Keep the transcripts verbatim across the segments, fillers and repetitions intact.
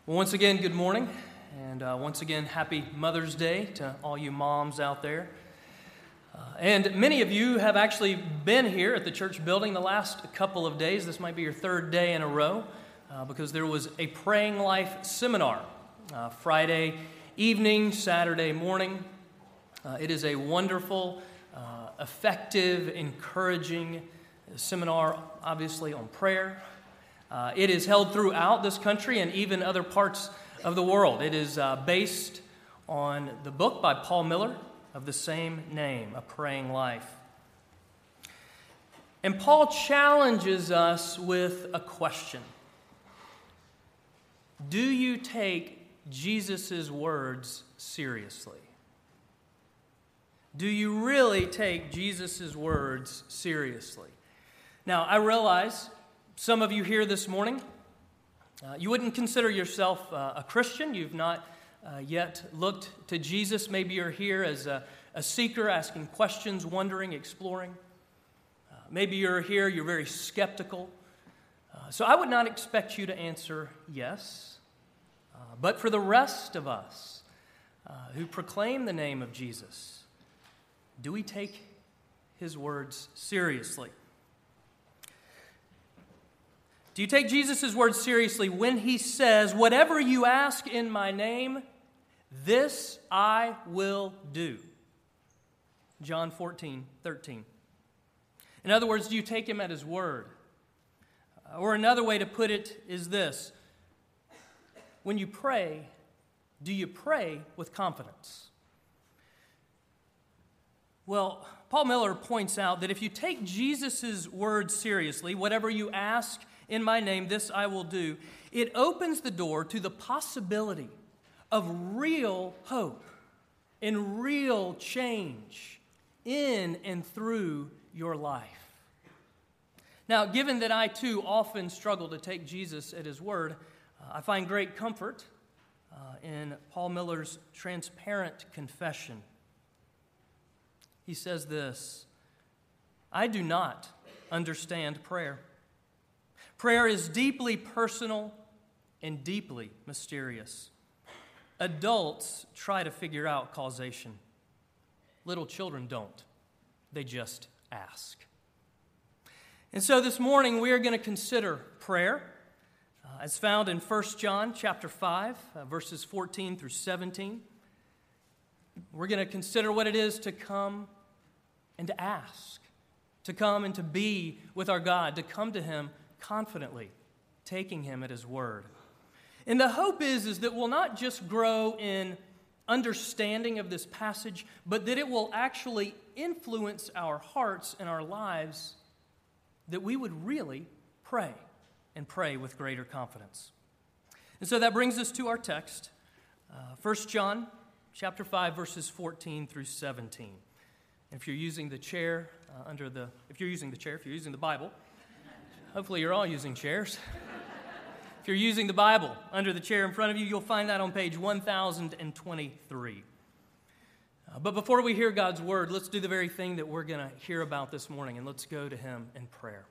Well, once again, good morning, and uh, once again, happy Mother's Day to all you moms out there. Uh, and many of you have actually been here at the church building the last couple of days. This might be your third day in a row, uh, because there was a Praying Life seminar uh, Friday evening, Saturday morning. Uh, it is a wonderful, uh, effective, encouraging seminar, obviously, on prayer. Uh, it is held throughout this country and even other parts of the world. It is uh, based on the book by Paul Miller of the same name, A Praying Life. And Paul challenges us with a question. Do you take Jesus' words seriously? Do you really take Jesus' words seriously? Now, I realize some of you here this morning, uh, you wouldn't consider yourself uh, a Christian. You've not uh, yet looked to Jesus. Maybe you're here as a, a seeker, asking questions, wondering, exploring. Uh, maybe you're here, you're very skeptical. Uh, so I would not expect you to answer yes. Uh, but for the rest of us uh, who proclaim the name of Jesus, do we take his words seriously? Do you take Jesus' words seriously when he says, whatever you ask in my name, this I will do? John fourteen, thirteen. In other words, do you take him at his word? Or another way to put it is this. When you pray, do you pray with confidence? Well, Paul Miller points out that if you take Jesus' words seriously, whatever you ask in my name, this I will do, it opens the door to the possibility of real hope and real change in and through your life. Now, given that I too often struggle to take Jesus at his word, uh, I find great comfort uh, in Paul Miller's transparent confession. He says this, I do not understand prayer. Prayer is deeply personal and deeply mysterious. Adults try to figure out causation. Little children don't. They just ask. And so this morning we are going to consider prayer uh, as found in First John chapter five, uh, verses fourteen through seventeen. We're going to consider what it is to come and to ask, to come and to be with our God, to come to him confidently, taking him at his word. And the hope is, is that we'll not just grow in understanding of this passage, but that it will actually influence our hearts and our lives, that we would really pray and pray with greater confidence. And so that brings us to our text, uh, First John chapter five, verses fourteen through seventeen. And if you're using the chair uh, under the, if you're using the chair, if you're using the Bible, hopefully you're all using chairs. If you're using the Bible under the chair in front of you, you'll find that on page one thousand twenty-three. Uh, but before we hear God's word, let's do the very thing that we're going to hear about this morning, and let's go to him in prayer.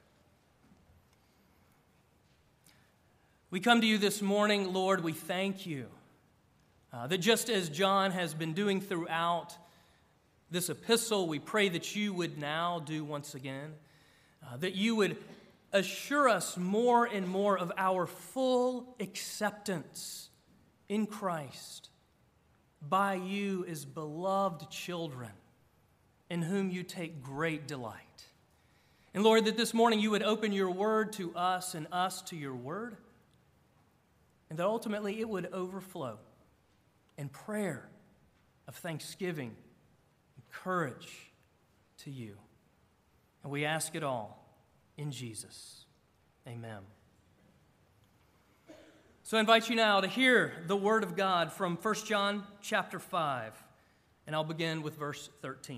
We come to you this morning, Lord, we thank you uh, that just as John has been doing throughout this epistle, we pray that you would now do once again, uh, that you would assure us more and more of our full acceptance in Christ by you as beloved children in whom you take great delight. And Lord, that this morning you would open your word to us and us to your word, and that ultimately it would overflow in prayer of thanksgiving and courage to you. And we ask it all in Jesus. Amen. So I invite you now to hear the word of God from First John chapter five, and I'll begin with verse thirteen.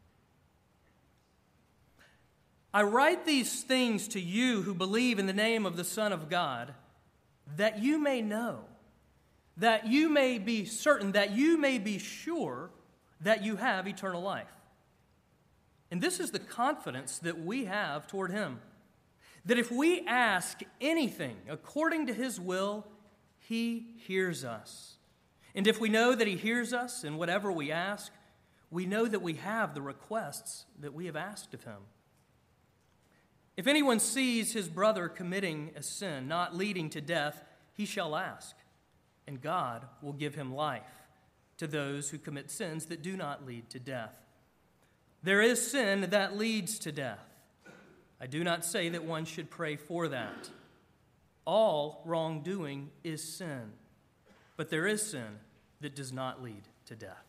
I write these things to you who believe in the name of the Son of God, that you may know, that you may be certain, that you may be sure that you have eternal life. And this is the confidence that we have toward him, that if we ask anything according to his will, He hears us. And if we know that He hears us in whatever we ask, we know that we have the requests that we have asked of Him. If anyone sees his brother committing a sin not leading to death, he shall ask, and God will give him life to those who commit sins that do not lead to death. There is sin that leads to death. I do not say that one should pray for that. All wrongdoing is sin, but there is sin that does not lead to death.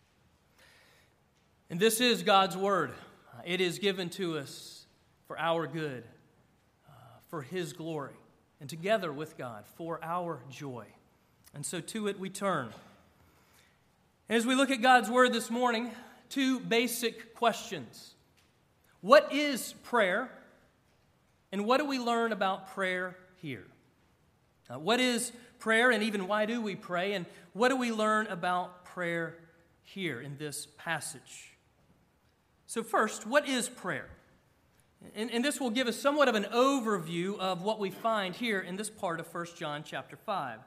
And this is God's word. It is given to us for our good, uh, for His glory, and together with God for our joy. And so to it we turn. As we look at God's word this morning, two basic questions. What is prayer? And what do we learn about prayer here? Uh, what is prayer, and even why do we pray? And what do we learn about prayer here in this passage? So first, what is prayer? And, and this will give us somewhat of an overview of what we find here in this part of First John chapter five.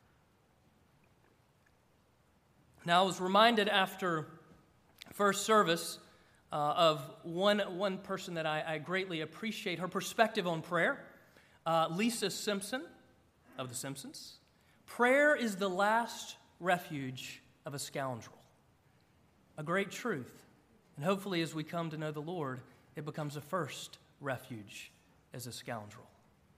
Now, I was reminded after first service uh, of one, one person that I, I greatly appreciate, her perspective on prayer, uh, Lisa Simpson of The Simpsons. Prayer is the last refuge of a scoundrel. A great truth. And hopefully as we come to know the Lord, it becomes a first refuge as a scoundrel.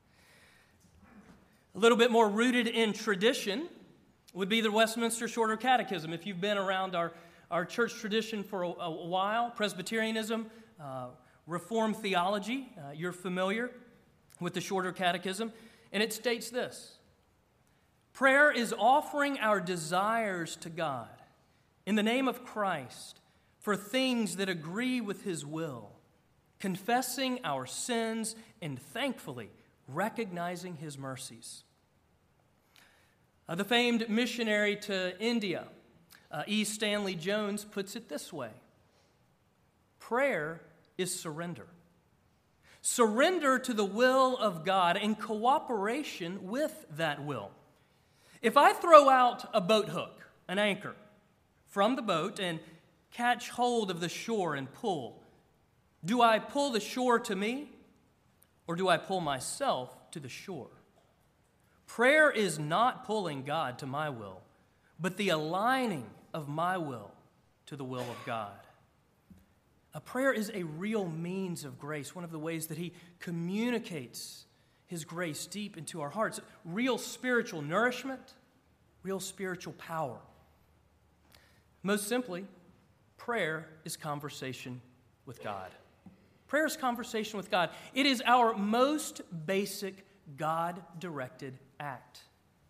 A little bit more rooted in tradition would be the Westminster Shorter Catechism. If you've been around our, our church tradition for a, a while, Presbyterianism, uh, Reformed theology, uh, you're familiar with the Shorter Catechism. And it states this: prayer is offering our desires to God in the name of Christ for things that agree with His will, confessing our sins and thankfully recognizing His mercies. Uh, the famed missionary to India, uh, E. Stanley Jones, puts it this way: prayer is surrender. Surrender to the will of God in cooperation with that will. If I throw out a boat hook, an anchor, from the boat and catch hold of the shore and pull, do I pull the shore to me, or do I pull myself to the shore? Prayer is not pulling God to my will, but the aligning of my will to the will of God. A prayer is a real means of grace, one of the ways that He communicates His grace deep into our hearts. Real spiritual nourishment, real spiritual power. Most simply, prayer is conversation with God. Prayer is conversation with God. It is our most basic God-directed act.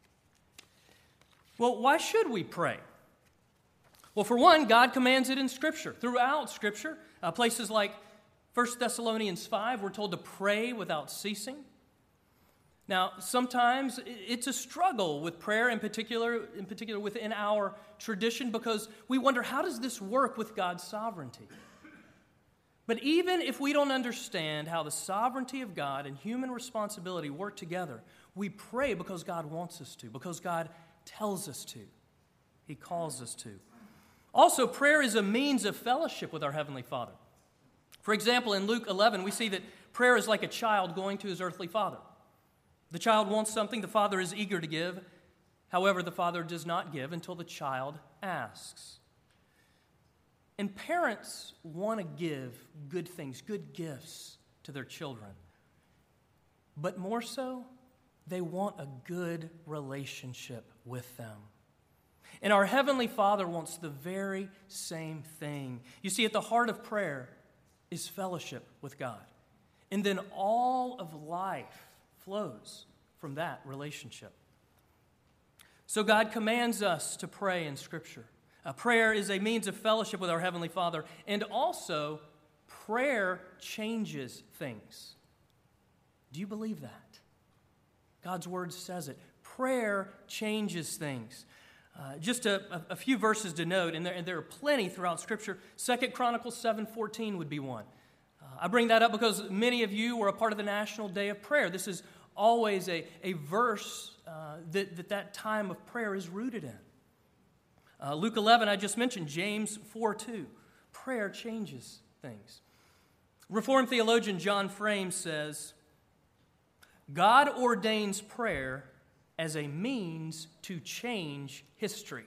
Well, why should we pray? Well, for one, God commands it in Scripture. Throughout Scripture, uh, places like First Thessalonians five, we're told to pray without ceasing. Now, sometimes it's a struggle with prayer, in particular, in particular within our tradition, because we wonder, how does this work with God's sovereignty? But even if we don't understand how the sovereignty of God and human responsibility work together, we pray because God wants us to, because God tells us to. He calls us to. Also, prayer is a means of fellowship with our Heavenly Father. For example, in Luke eleven, we see that prayer is like a child going to his earthly father. The child wants something, the father is eager to give. However, the father does not give until the child asks. And parents want to give good things, good gifts to their children. But more so, they want a good relationship with them. And our Heavenly Father wants the very same thing. You see, at the heart of prayer is fellowship with God. And then all of life flows from that relationship. So God commands us to pray in Scripture. Uh, prayer is a means of fellowship with our Heavenly Father, and also prayer changes things. Do you believe that? God's Word says it. Prayer changes things. Uh, just a, a, a few verses to note, and there, and there are plenty throughout Scripture. Second Chronicles seven fourteen would be one. Uh, I bring that up because many of you were a part of the National Day of Prayer. This is always a, a verse uh, that, that that time of prayer is rooted in. Uh, Luke eleven, I just mentioned, James four two. Prayer changes things. Reformed theologian John Frame says, God ordains prayer as a means to change history.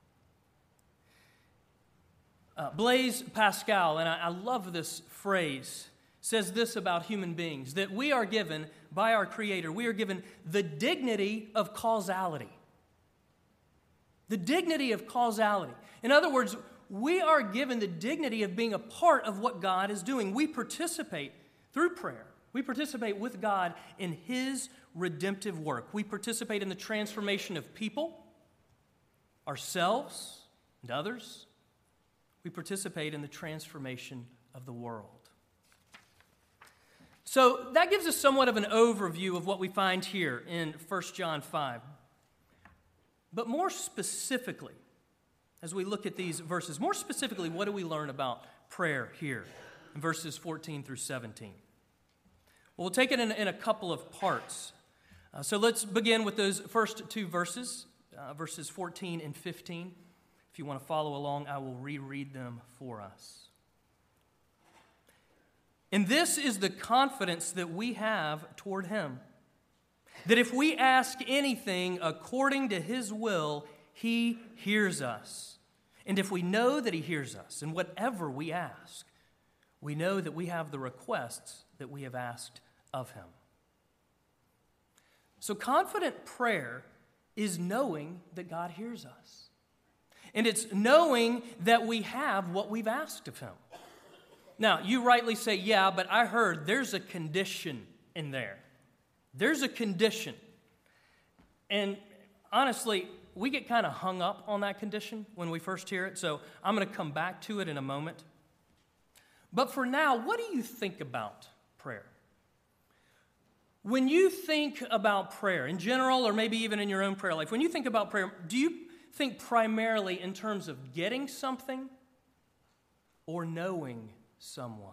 Uh, Blaise Pascal, and I, I love this phrase, says this about human beings, that we are given by our Creator, we are given the dignity of causality. The dignity of causality. In other words, we are given the dignity of being a part of what God is doing. We participate through prayer. We participate with God in His redemptive work. We participate in the transformation of people, ourselves, and others. We participate in the transformation of the world. So that gives us somewhat of an overview of what we find here in First John five. But more specifically, as we look at these verses, more specifically, what do we learn about prayer here in verses fourteen through seventeen? Well, we'll take it in, in a couple of parts. Uh, so let's begin with those first two verses, uh, verses fourteen and fifteen. If you want to follow along, I will reread them for us. And this is the confidence that we have toward Him, that if we ask anything according to His will, He hears us. And if we know that He hears us in whatever we ask, we know that we have the requests that we have asked of Him. So confident prayer is knowing that God hears us. And it's knowing that we have what we've asked of Him. Now, you rightly say, yeah, but I heard there's a condition in there. There's a condition. And honestly, we get kind of hung up on that condition when we first hear it, so I'm going to come back to it in a moment. But for now, what do you think about prayer? When you think about prayer in general, or maybe even in your own prayer life, when you think about prayer, do you think primarily in terms of getting something or knowing someone?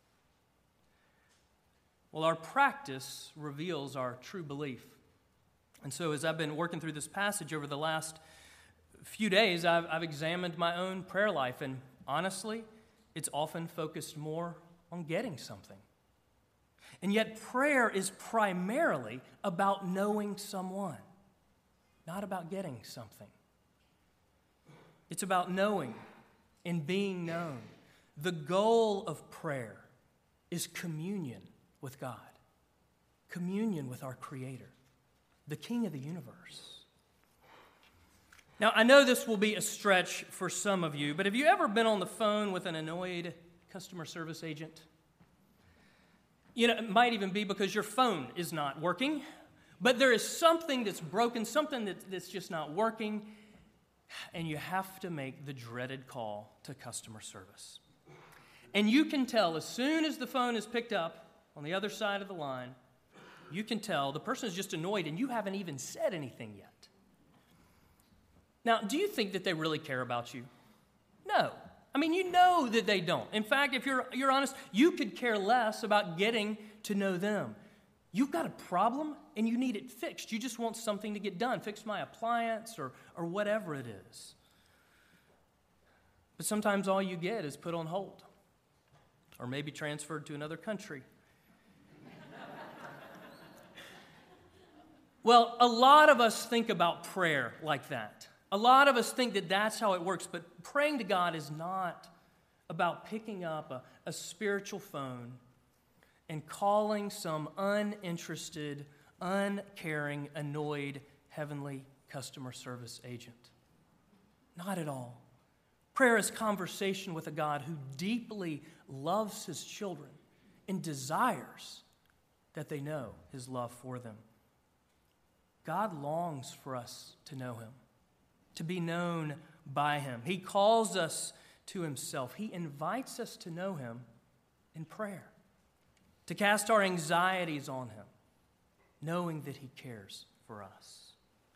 Well, our practice reveals our true belief. And so as I've been working through this passage over the last few days, I've, I've examined my own prayer life, and honestly, it's often focused more on getting something. And yet prayer is primarily about knowing someone, not about getting something. It's about knowing and being known. The goal of prayer is communion with God, communion with our Creator, the King of the universe. Now, I know this will be a stretch for some of you, but have you ever been on the phone with an annoyed customer service agent? You know, it might even be because your phone is not working, but there is something that's broken, something that, that's just not working, and you have to make the dreaded call to customer service. And you can tell as soon as the phone is picked up on the other side of the line, you can tell the person is just annoyed and you haven't even said anything yet. Now, do you think that they really care about you? No. I mean, you know that they don't. In fact, if you're, you're honest, you could care less about getting to know them. You've got a problem and you need it fixed. You just want something to get done. Fix my appliance or, or whatever it is. But sometimes all you get is put on hold or maybe transferred to another country. Well, a lot of us think about prayer like that. A lot of us think that that's how it works, but praying to God is not about picking up a, a spiritual phone and calling some uninterested, uncaring, annoyed heavenly customer service agent. Not at all. Prayer is conversation with a God who deeply loves His children and desires that they know His love for them. God longs for us to know Him, to be known by Him. He calls us to Himself. He invites us to know Him in prayer, to cast our anxieties on Him, knowing that He cares for us.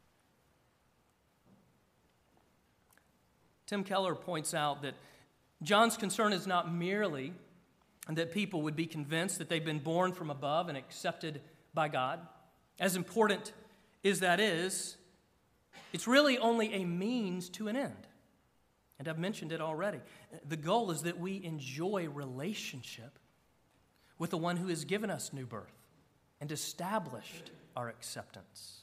Tim Keller points out that John's concern is not merely that people would be convinced that they've been born from above and accepted by God. As important as that is, it's really only a means to an end. And I've mentioned it already. The goal is that we enjoy relationship with the one who has given us new birth and established our acceptance.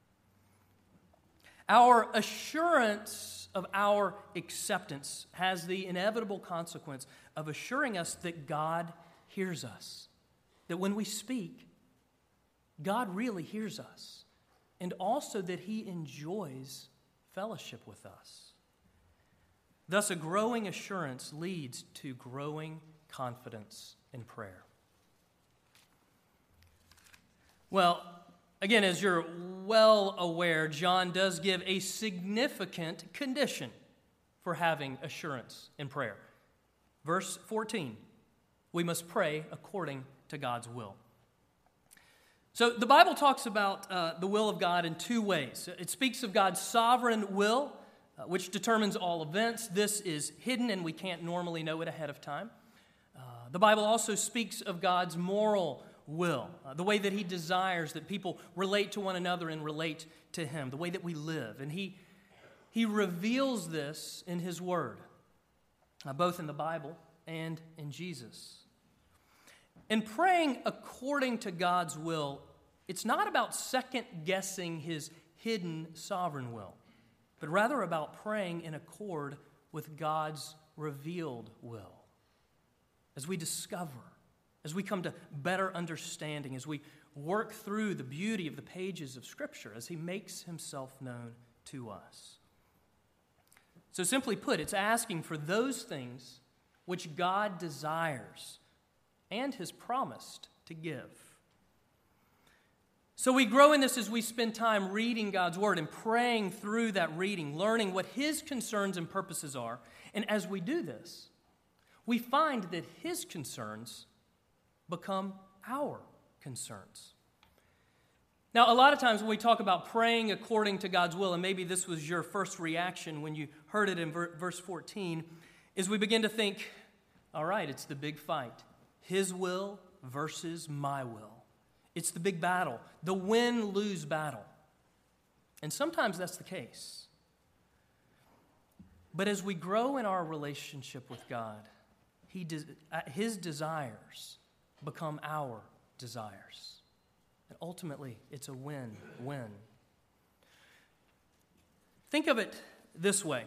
Our assurance of our acceptance has the inevitable consequence of assuring us that God hears us, that when we speak, God really hears us, and also that He enjoys fellowship with us. Thus, a growing assurance leads to growing confidence in prayer. Well, again, as you're well aware, John does give a significant condition for having assurance in prayer. Verse fourteen, we must pray according to God's will. So the Bible talks about uh, the will of God in two ways. It speaks of God's sovereign will, uh, which determines all events. This is hidden and we can't normally know it ahead of time. Uh, the Bible also speaks of God's moral will, uh, the way that He desires that people relate to one another and relate to Him, the way that we live. And He, he reveals this in His Word, uh, both in the Bible and in Jesus. In praying according to God's will, it's not about second-guessing His hidden sovereign will, but rather about praying in accord with God's revealed will. As we discover, as we come to better understanding, as we work through the beauty of the pages of Scripture, as He makes Himself known to us. So simply put, it's asking for those things which God desires and has promised to give. So we grow in this as we spend time reading God's Word and praying through that reading, learning what His concerns and purposes are. And as we do this, we find that His concerns become our concerns. Now, a lot of times when we talk about praying according to God's will, and maybe this was your first reaction when you heard it in verse fourteen, is we begin to think, all right, it's the big fight. His will versus my will. It's the big battle, the win-lose battle. And sometimes that's the case. But as we grow in our relationship with God, he de- His desires become our desires. And ultimately, it's a win-win. Think of it this way.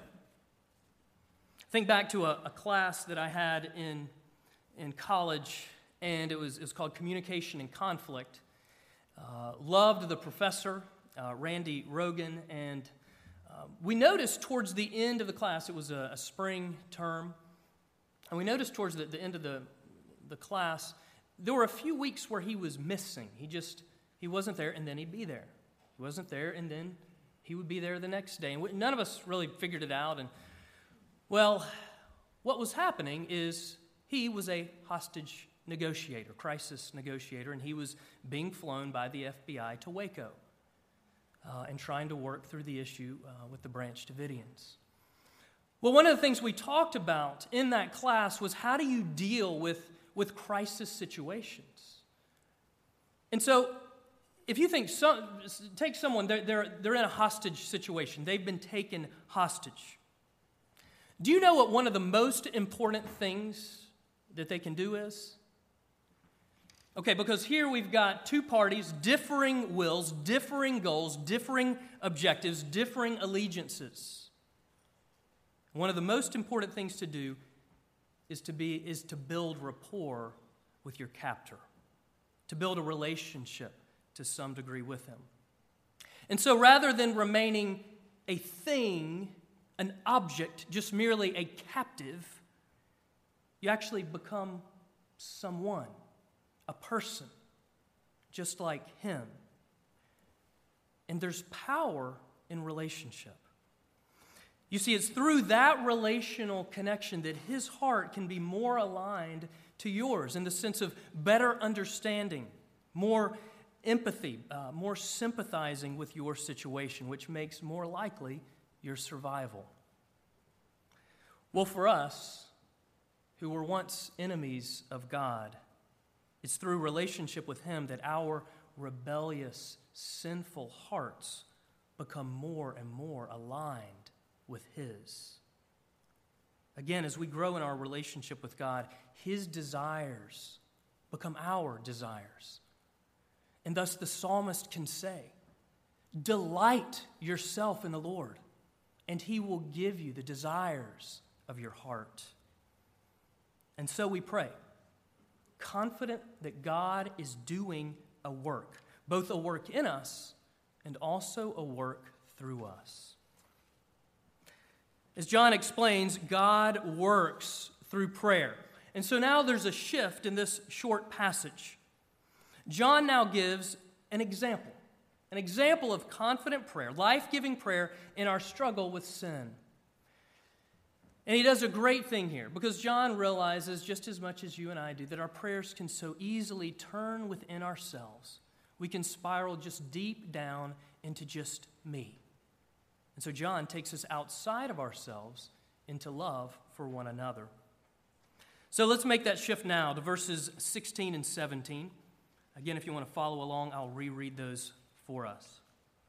Think back to a, a class that I had in in college, and it was, it was called Communication and Conflict. Uh, loved the professor, uh, Randy Rogan, and uh, we noticed towards the end of the class, it was a, a spring term, and we noticed towards the, the end of the, the class, there were a few weeks where he was missing. He just, he wasn't there, and then he'd be there. He wasn't there, and then he would be there the next day. And we, none of us really figured it out, and well, what was happening is he was a hostage negotiator, crisis negotiator, and he was being flown by the F B I to Waco uh, and trying to work through the issue uh, with the Branch Davidians. Well, one of the things we talked about in that class was how do you deal with, with crisis situations? And so if you think, some, take someone, they're, they're, they're in a hostage situation. They've been taken hostage. Do you know what one of the most important things that they can do is? Okay, because here we've got two parties, differing wills, differing goals, differing objectives, differing allegiances. One of the most important things to do is to be is to build rapport with your captor, to build a relationship to some degree with him. And so rather than remaining a thing, an object, just merely a captive, you actually become someone, a person, just like him. And there's power in relationship. You see, it's through that relational connection that his heart can be more aligned to yours in the sense of better understanding, more empathy, uh, more sympathizing with your situation, which makes more likely your survival. Well, for us, who were once enemies of God, it's through relationship with Him that our rebellious, sinful hearts become more and more aligned with His. Again, as we grow in our relationship with God, His desires become our desires. And thus the psalmist can say, delight yourself in the Lord, and He will give you the desires of your heart. And so we pray, confident that God is doing a work, both a work in us and also a work through us. As John explains, God works through prayer. And so now there's a shift in this short passage. John now gives an example, an example of confident prayer, life-giving prayer in our struggle with sin. And he does a great thing here because John realizes, just as much as you and I do, that our prayers can so easily turn within ourselves. We can spiral just deep down into just me. And so John takes us outside of ourselves into love for one another. So let's make that shift now to verses sixteen and seventeen. Again, if you want to follow along, I'll reread those for us.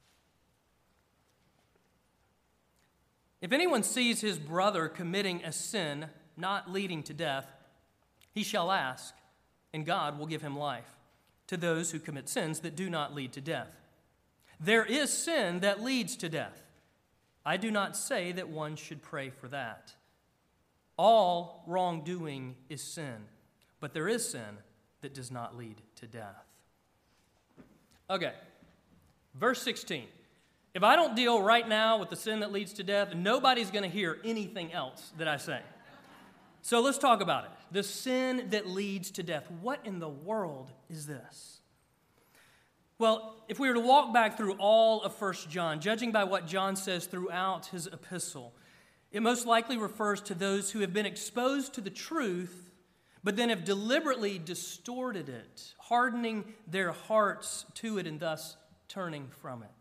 If anyone sees his brother committing a sin not leading to death, he shall ask, and God will give him life to those who commit sins that do not lead to death. There is sin that leads to death. I do not say that one should pray for that. All wrongdoing is sin, but there is sin that does not lead to death. Okay, verse sixteen. If I don't deal right now with the sin that leads to death, nobody's going to hear anything else that I say. So let's talk about it. The sin that leads to death. What in the world is this? Well, if we were to walk back through all of First John, judging by what John says throughout his epistle, it most likely refers to those who have been exposed to the truth, but then have deliberately distorted it, hardening their hearts to it and thus turning from it.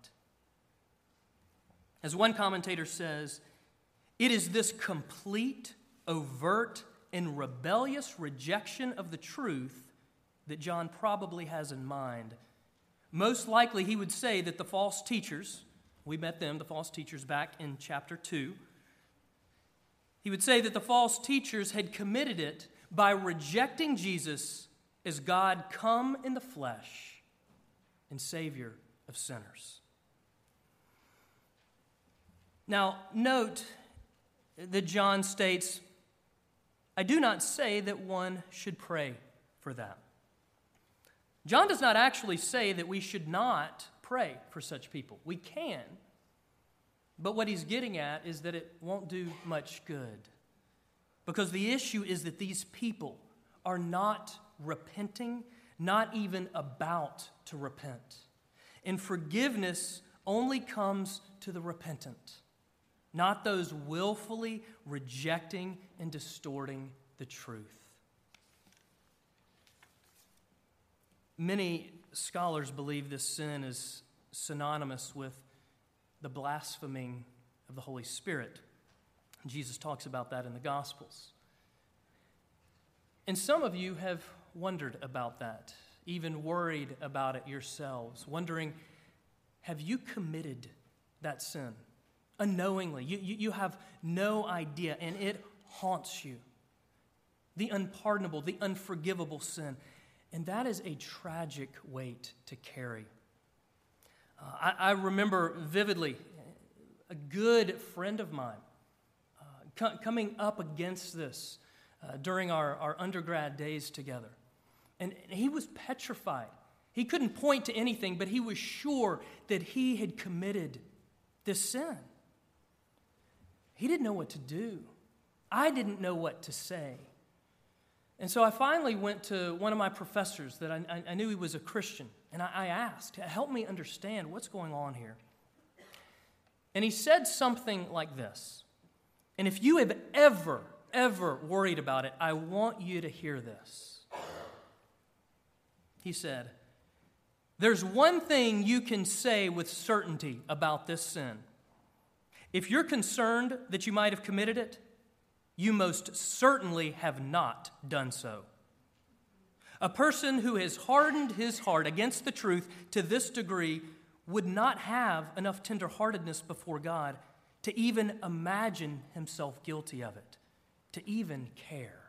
As one commentator says, it is this complete, overt, and rebellious rejection of the truth that John probably has in mind. Most likely he would say that the false teachers, we met them, the false teachers, back in chapter two. He would say that the false teachers had committed it by rejecting Jesus as God come in the flesh and Savior of sinners. Now, note that John states, I do not say that one should pray for that. John does not actually say that we should not pray for such people. We can, but what he's getting at is that it won't do much good. Because the issue is that these people are not repenting, not even about to repent. And forgiveness only comes to the repentant, not those willfully rejecting and distorting the truth. Many scholars believe this sin is synonymous with the blaspheming of the Holy Spirit. Jesus talks about that in the Gospels. And some of you have wondered about that, even worried about it yourselves, wondering, have you committed that sin? Unknowingly, you, you, you have no idea, and it haunts you. The unpardonable, the unforgivable sin. And that is a tragic weight to carry. Uh, I, I remember vividly a good friend of mine uh, co- coming up against this uh, during our, our undergrad days together. And, and he was petrified. He couldn't point to anything, but he was sure that he had committed this sin. He didn't know what to do. I didn't know what to say. And so I finally went to one of my professors that I, I knew he was a Christian, and I, I asked, help me understand what's going on here. And he said something like this, and if you have ever, ever worried about it, I want you to hear this. He said, there's one thing you can say with certainty about this sin. If you're concerned that you might have committed it, you most certainly have not done so. A person who has hardened his heart against the truth to this degree would not have enough tenderheartedness before God to even imagine himself guilty of it, to even care.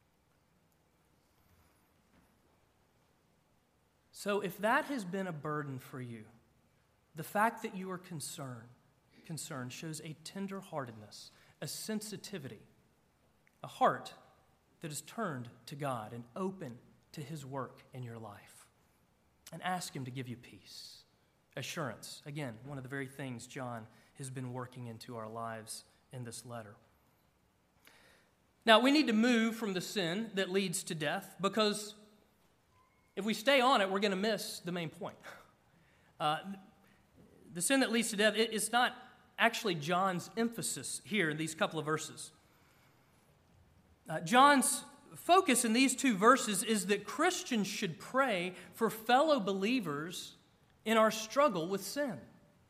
So if that has been a burden for you, the fact that you are concerned, concerned shows a tenderheartedness, a sensitivity, a heart that is turned to God and open to his work in your life. And ask him to give you peace, assurance. Again, one of the very things John has been working into our lives in this letter. Now, we need to move from the sin that leads to death, because if we stay on it, we're going to miss the main point. Uh, the sin that leads to death, it, it's not actually John's emphasis here in these couple of verses. Uh, John's focus in these two verses is that Christians should pray for fellow believers in our struggle with sin.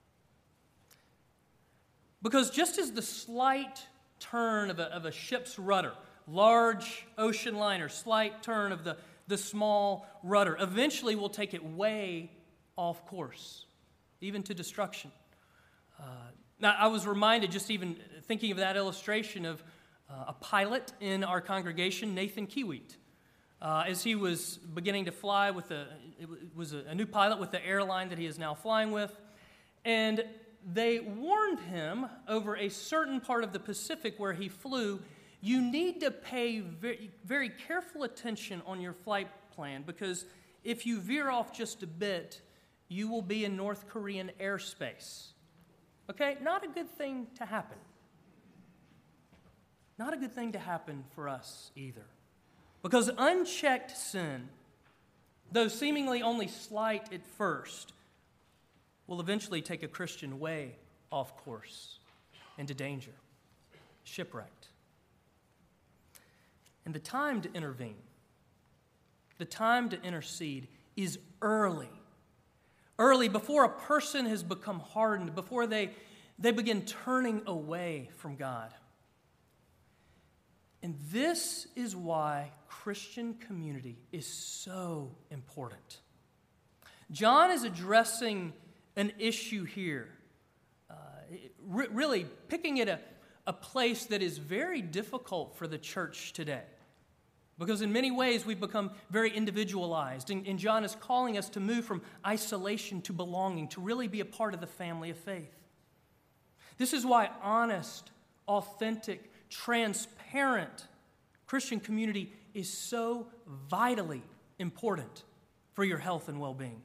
Because just as the slight turn of a, of a ship's rudder, large ocean liner, slight turn of the, the small rudder, eventually will take it way off course, even to destruction. Uh, now, I was reminded, just even thinking of that illustration, of Uh, a pilot in our congregation, Nathan Kiewit, uh, as he was beginning to fly with a, it was a, a new pilot with the airline that he is now flying with, and they warned him over a certain part of the Pacific where he flew, you need to pay very, very careful attention on your flight plan, because if you veer off just a bit, you will be in North Korean airspace. Okay, not a good thing to happen. Not a good thing to happen for us either. Because unchecked sin, though seemingly only slight at first, will eventually take a Christian way off course into danger, shipwrecked. And the time to intervene, the time to intercede is early. Early, before a person has become hardened, before they, they begin turning away from God. And this is why Christian community is so important. John is addressing an issue here, uh, re- really picking at a, a place that is very difficult for the church today. Because in many ways we've become very individualized, and, and John is calling us to move from isolation to belonging, to really be a part of the family of faith. This is why honest, authentic, transparent Christian community is so vitally important for your health and well-being.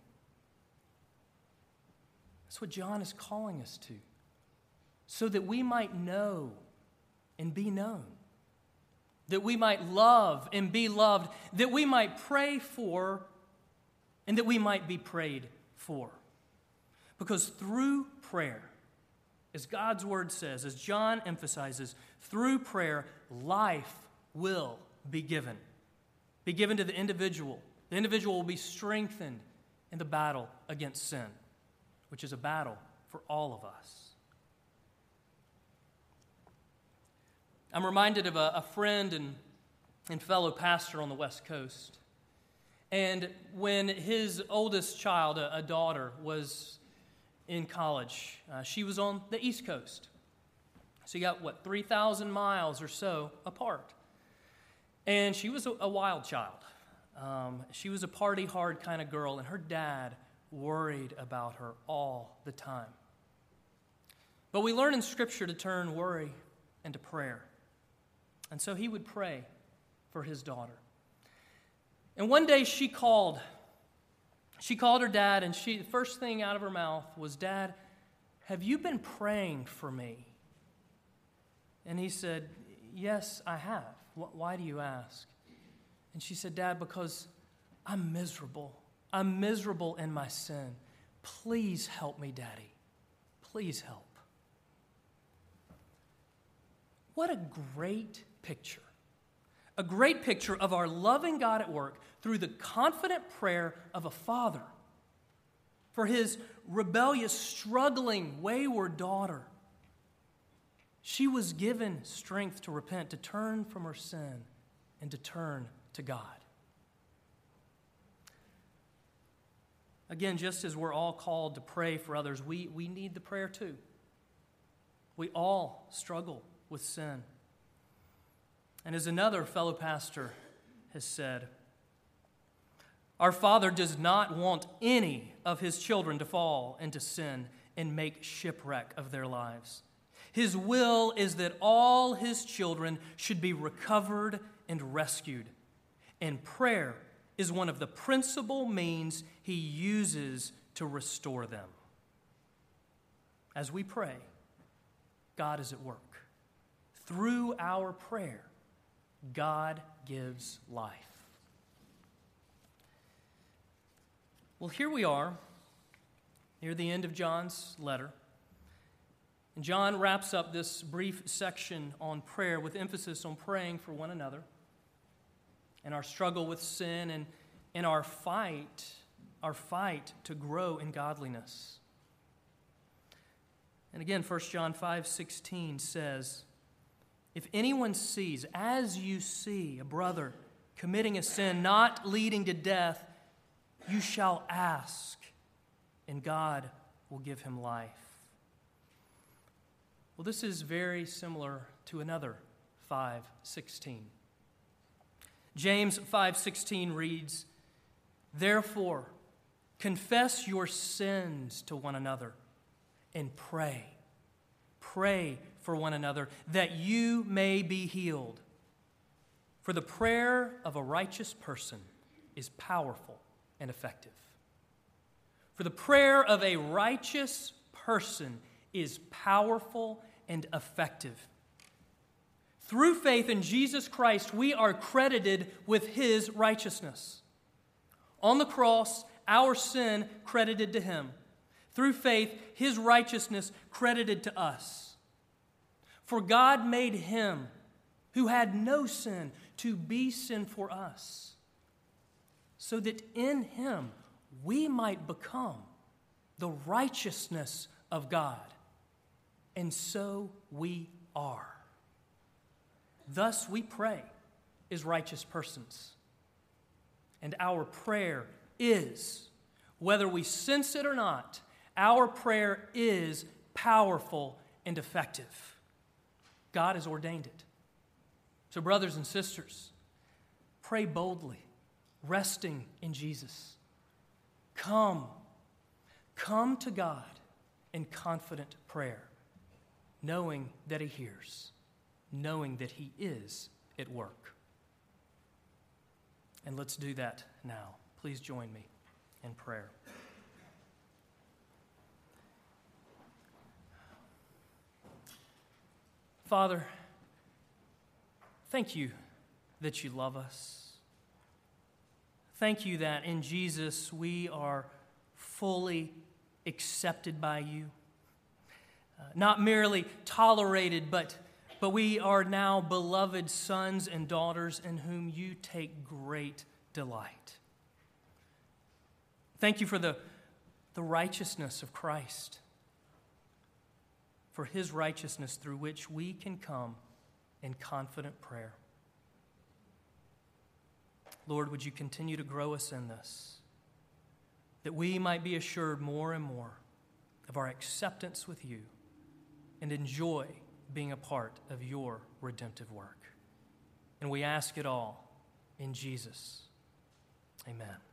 That's what John is calling us to, so that we might know and be known, that we might love and be loved, that we might pray for and that we might be prayed for. Because through prayer, as God's word says, as John emphasizes, through prayer, life will be given. Be given to the individual. The individual will be strengthened in the battle against sin, which is a battle for all of us. I'm reminded of a, a friend and, and fellow pastor on the West Coast. And when his oldest child, a, a daughter, was in college, uh, she was on the East Coast. So you got, what, three thousand miles or so apart. And she was a, a wild child. Um, she was a party-hard kind of girl, and her dad worried about her all the time. But we learn in Scripture to turn worry into prayer. And so he would pray for his daughter. And one day she called. She called her dad, and she, the first thing out of her mouth was, "Dad, have you been praying for me?" And he said, "Yes, I have. Why do you ask?" And she said, "Dad, because I'm miserable. I'm miserable in my sin. Please help me, Daddy. Please help." What a great picture. A great picture of our loving God at work through the confident prayer of a father for his rebellious, struggling, wayward daughter. She was given strength to repent, to turn from her sin, and to turn to God. Again, just as we're all called to pray for others, we, we need the prayer too. We all struggle with sin. And as another fellow pastor has said, our Father does not want any of His children to fall into sin and make shipwreck of their lives. His will is that all His children should be recovered and rescued. And prayer is one of the principal means He uses to restore them. As we pray, God is at work. Through our prayer, God gives life. Well, here we are, near the end of John's letter. And John wraps up this brief section on prayer with emphasis on praying for one another and our struggle with sin and, and our fight, our fight to grow in godliness. And again, First John five sixteen says, if anyone sees, as you see, a brother committing a sin not leading to death, you shall ask, and God will give him life. Well, this is very similar to another five sixteen. James five sixteen reads, therefore, confess your sins to one another and pray. Pray for one another that you may be healed. For the prayer of a righteous person is powerful and effective. For the prayer of a righteous person is powerful and effective. Through faith in Jesus Christ, we are credited with His righteousness. On the cross, our sin credited to Him. Through faith, His righteousness credited to us. For God made Him, who had no sin, to be sin for us, so that in Him we might become the righteousness of God. And so we are. Thus we pray as righteous persons. And our prayer is, whether we sense it or not, our prayer is powerful and effective. God has ordained it. So, brothers and sisters, pray boldly, resting in Jesus. Come, come to God in confident prayer, knowing that He hears, knowing that He is at work. And let's do that now. Please join me in prayer. Father, thank you that you love us. Thank you that in Jesus we are fully accepted by you. Uh, not merely tolerated, but, but we are now beloved sons and daughters in whom you take great delight. Thank you for the, the righteousness of Christ, for His righteousness through which we can come in confident prayer. Lord, would you continue to grow us in this, that we might be assured more and more of our acceptance with you and enjoy being a part of your redemptive work. And we ask it all in Jesus. Amen.